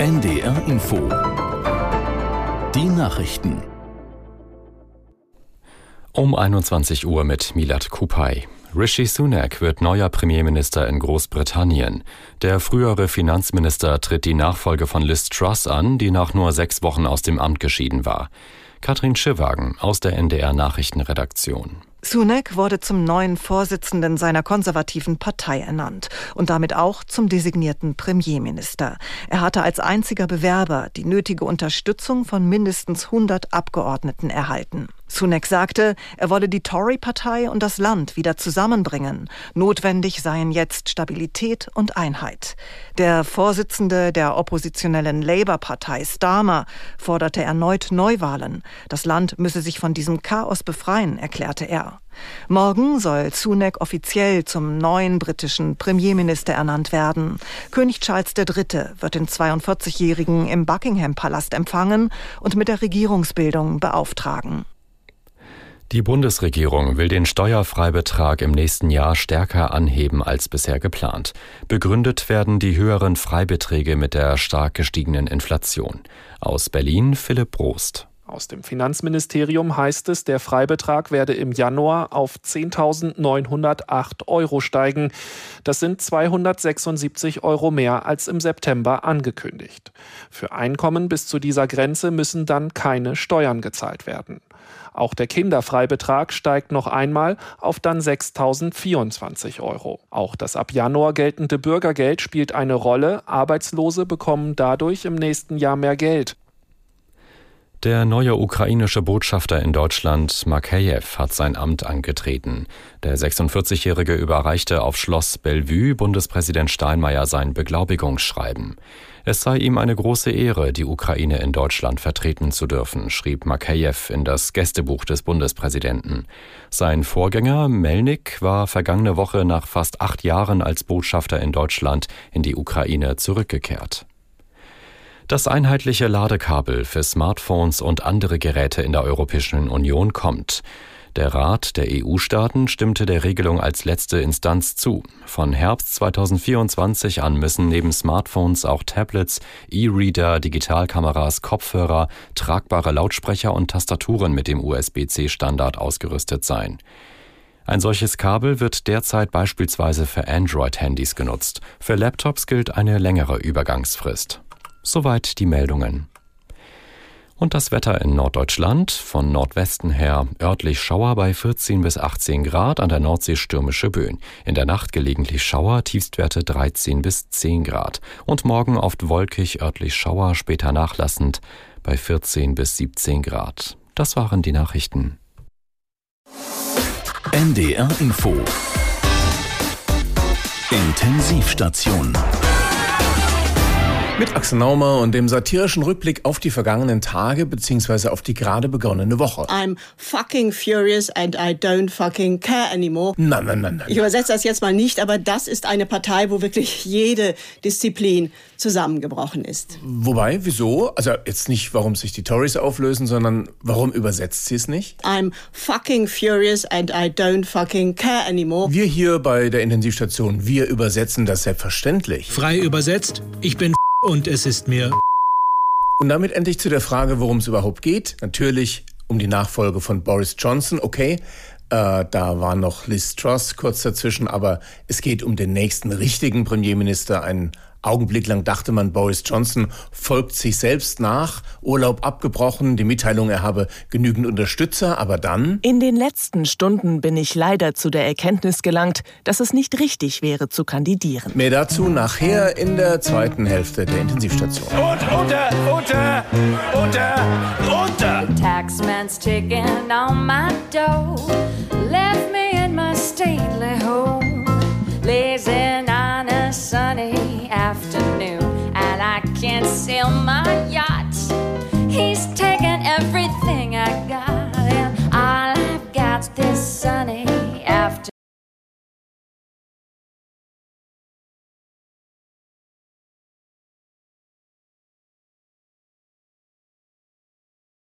NDR Info. Die Nachrichten. Um 21 Uhr mit Milad Kupay. Rishi Sunak wird neuer Premierminister in Großbritannien. Der frühere Finanzminister tritt die Nachfolge von Liz Truss an, die nach nur 6 Wochen aus dem Amt geschieden war. Katrin Schirwagen aus der NDR Nachrichtenredaktion. Sunak wurde zum neuen Vorsitzenden seiner konservativen Partei ernannt und damit auch zum designierten Premierminister. Er hatte als einziger Bewerber die nötige Unterstützung von mindestens 100 Abgeordneten erhalten. Sunak sagte, er wolle die Tory-Partei und das Land wieder zusammenbringen. Notwendig seien jetzt Stabilität und Einheit. Der Vorsitzende der oppositionellen Labour-Partei, Starmer, forderte erneut Neuwahlen. Das Land müsse sich von diesem Chaos befreien, erklärte er. Morgen soll Sunak offiziell zum neuen britischen Premierminister ernannt werden. König Charles III. Wird den 42-Jährigen im Buckingham-Palast empfangen und mit der Regierungsbildung beauftragen. Die Bundesregierung will den Steuerfreibetrag im nächsten Jahr stärker anheben als bisher geplant. Begründet werden die höheren Freibeträge mit der stark gestiegenen Inflation. Aus Berlin Philipp Brost. Aus dem Finanzministerium heißt es, der Freibetrag werde im Januar auf 10.908 € steigen. Das sind 276 € mehr als im September angekündigt. Für Einkommen bis zu dieser Grenze müssen dann keine Steuern gezahlt werden. Auch der Kinderfreibetrag steigt noch einmal auf dann 6.024 €. Auch das ab Januar geltende Bürgergeld spielt eine Rolle. Arbeitslose bekommen dadurch im nächsten Jahr mehr Geld. Der neue ukrainische Botschafter in Deutschland, Makeyev, hat sein Amt angetreten. Der 46-Jährige überreichte auf Schloss Bellevue Bundespräsident Steinmeier sein Beglaubigungsschreiben. Es sei ihm eine große Ehre, die Ukraine in Deutschland vertreten zu dürfen, schrieb Makeyev in das Gästebuch des Bundespräsidenten. Sein Vorgänger Melnik war vergangene Woche nach fast 8 Jahren als Botschafter in Deutschland in die Ukraine zurückgekehrt. Das einheitliche Ladekabel für Smartphones und andere Geräte in der Europäischen Union kommt. Der Rat der EU-Staaten stimmte der Regelung als letzte Instanz zu. Von Herbst 2024 an müssen neben Smartphones auch Tablets, E-Reader, Digitalkameras, Kopfhörer, tragbare Lautsprecher und Tastaturen mit dem USB-C-Standard ausgerüstet sein. Ein solches Kabel wird derzeit beispielsweise für Android-Handys genutzt. Für Laptops gilt eine längere Übergangsfrist. Soweit die Meldungen. Und das Wetter in Norddeutschland, von Nordwesten her örtlich Schauer bei 14 bis 18 Grad, an der Nordsee stürmische Böen. In der Nacht gelegentlich Schauer, Tiefstwerte 13 bis 10 Grad. Und morgen oft wolkig, örtlich Schauer, später nachlassend bei 14 bis 17 Grad. Das waren die Nachrichten. NDR Info. Intensivstation. Mit Axel Naumer und dem satirischen Rückblick auf die vergangenen Tage bzw. auf die gerade begonnene Woche. I'm fucking furious and I don't fucking care anymore. Nein. Ich übersetze das jetzt mal nicht, aber das ist eine Partei, wo wirklich jede Disziplin zusammengebrochen ist. Wobei, wieso? Also jetzt nicht, warum sich die Tories auflösen, sondern warum übersetzt sie es nicht? I'm fucking furious and I don't fucking care anymore. Wir hier bei der Intensivstation, wir übersetzen das selbstverständlich. Frei übersetzt, ich bin und es ist mir. Und damit endlich zu der Frage, worum es überhaupt geht. Natürlich um die Nachfolge von Boris Johnson, okay. Da war noch Liz Truss kurz dazwischen, aber es geht um den nächsten richtigen Premierminister. Einen Augenblick lang dachte man, Boris Johnson folgt sich selbst nach, Urlaub abgebrochen, die Mitteilung, er habe genügend Unterstützer, aber dann... In den letzten Stunden bin ich leider zu der Erkenntnis gelangt, dass es nicht richtig wäre, zu kandidieren. Mehr dazu nachher in der zweiten Hälfte der Intensivstation. Und unter! The taxman's ticking on my door, left me in my stately home, lazing on a sunny afternoon, and I can't sell my yacht